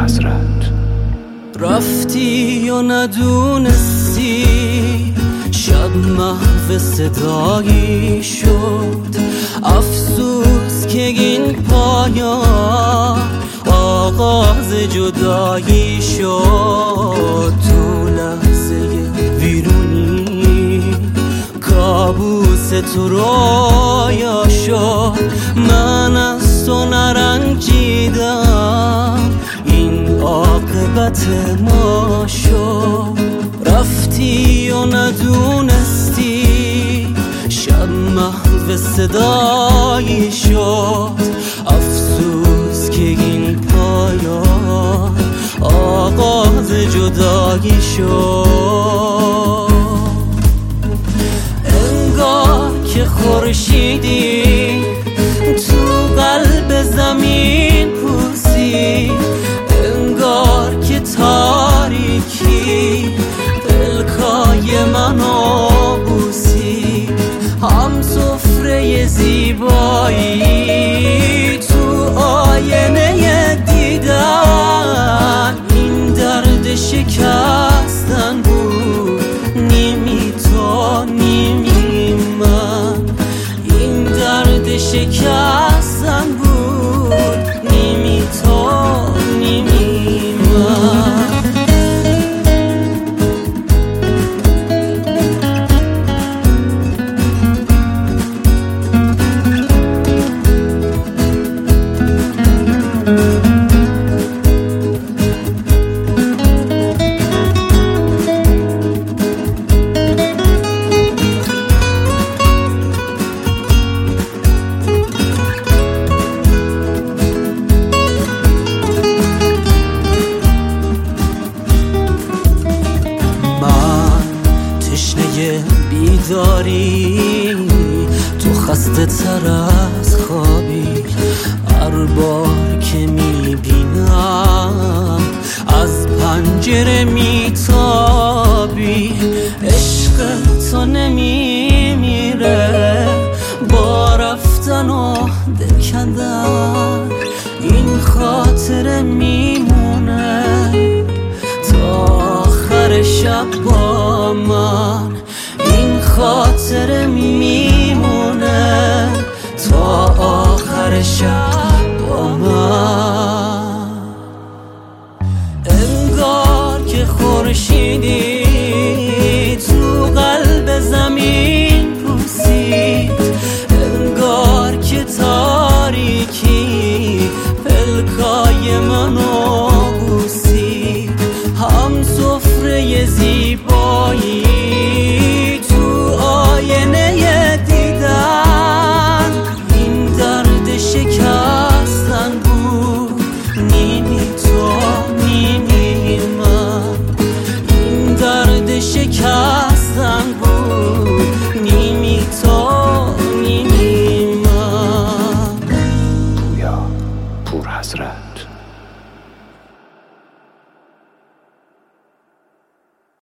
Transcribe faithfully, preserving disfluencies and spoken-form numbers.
حسرت. رفتی و ندونستی شب محو صدایی شد، افسوس که این پایان آغاز جدایی شد. تو لحظه ویرونی کابوس تو رویا شد، من از تو نرنجیدم این عاقبت ما شد. رفتی و ندونستی شب محو صدایی شد، افسوس که این پایان آغاز جدایی شد. انگار که خورشیدی تو قلب زمین پوسی، انگار که تاریکی دلکای منو بوسی، هم سفره زیبایی تو آینه دیدن. این درد شکستن بود، نیمی تو نیمی من. این درد شکستن بود، نیمی تو نیمی من. بیداری تو خسته تر از خوابی، هر بار